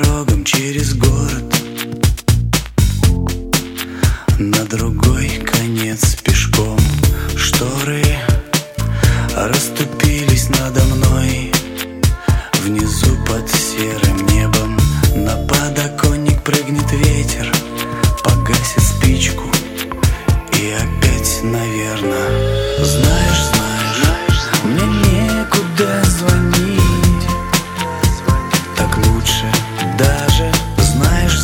дорогам через город, на другой конец пешком. Шторы расступились надо мной, внизу под серым небом. На подоконник прыгнет ветер, погасит спичку и опять, наверное. Знаешь, мне некуда звонить, так лучше даже. Знаешь,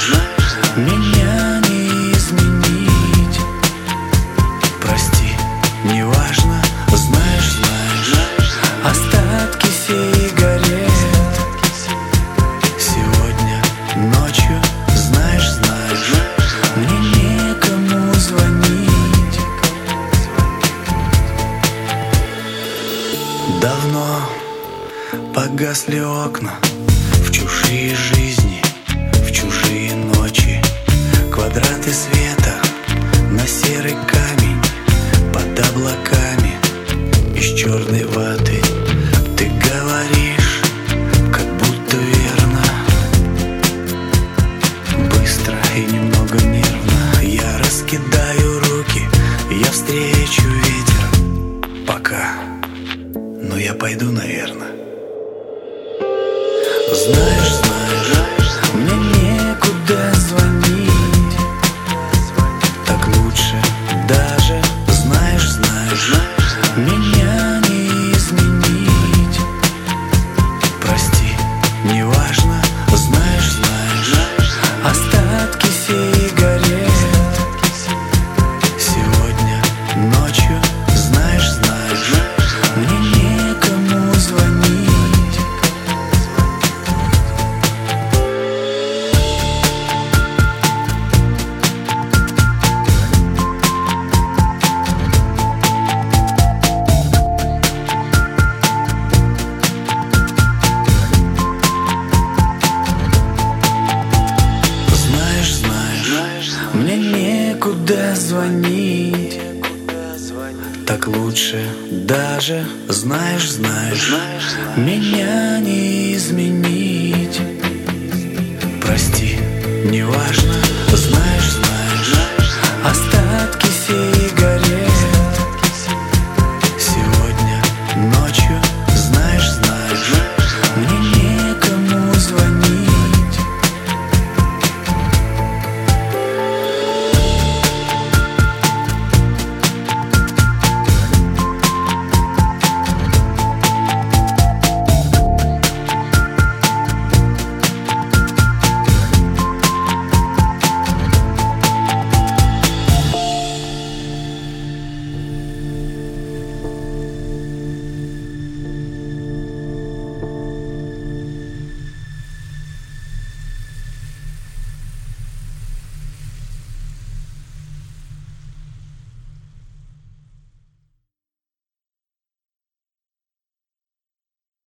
меня не изменить. Прости, неважно. Знаешь, остатки сигарет сегодня ночью. Знаешь, мне некому звонить. Давно погасли окна в чужие жизни, в чужие ночи. Квадраты света на серый камень под облаками из черной ваты. Ты говоришь, как будто верно, быстро и немного нервно. Я раскидаю руки, я встречу ветер. Пока, но я пойду, наверное. Знаешь, мне некуда звонить, так лучше даже. Знаешь, меня не изменить. Прости, неважно. Знаешь, остатки сигарет сегодня ночью. Знаешь, мне некому звонить. Мне некуда звонить, так лучше даже. Знаешь, меня не изменить. Прости, неважно.